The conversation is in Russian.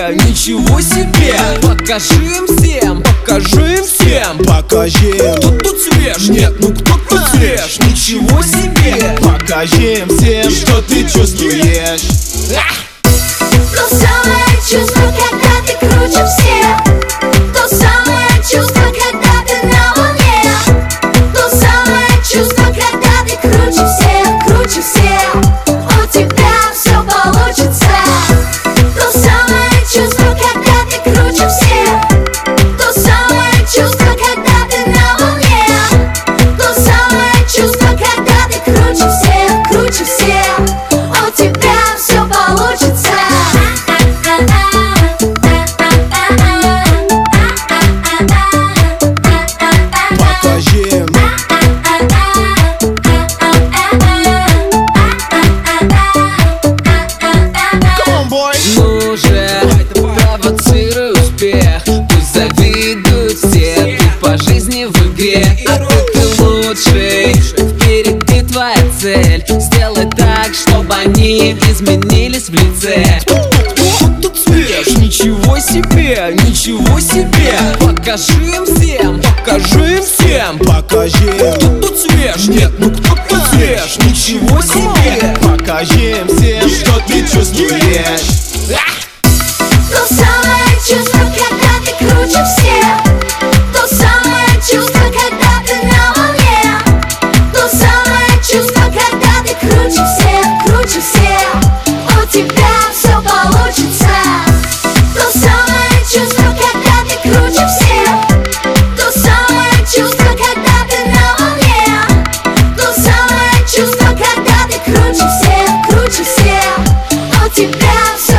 себе, ничего себе. Покажи им всем, покажи им всем. Покажи им. Кто тут свеж? Нет, ну кто тут свеж? Ничего себе. Покажи им всем, что ты чувствуешь. То самое чувство, когда ты круче всех. То самое чувство, когда ты на волне. То самое чувство, когда ты круче всех, круче всех. У тебя все получится. То самое чувство, когда ты круче всех. То самое чувство, когда ты на волне. То самое чувство, когда ты круче всех, круче всех. У тебя все получится. Ну же, провоцируй успех. Пусть завидуют все, ты по жизни в игре. А ты лучший, впереди твоя цель. Сделай так, чтобы они изменились в лице. Кто тут свеж? Ничего себе, ничего себе. Покажи им всем, покажи им всем. Покажи им. Кто тут свеж? Нет, ну кто тут свеж? Ничего себе. Покажи им всем, что ты чувствуешь. То самое чувство, когда ты круче всех. То самое чувство, когда ты на волне. То самое чувство, когда ты круче всех, круче всех. У тебя все получится. То самое чувство, когда ты круче всех. То самое чувство, когда ты на волне. То самое чувство, когда ты круче всех, круче всех. У тебя все